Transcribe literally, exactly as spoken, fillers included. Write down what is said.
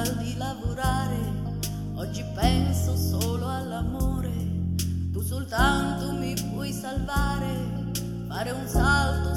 dal di lavorare, oggi penso solo all'amore. Tu soltanto mi puoi salvare, fare un salto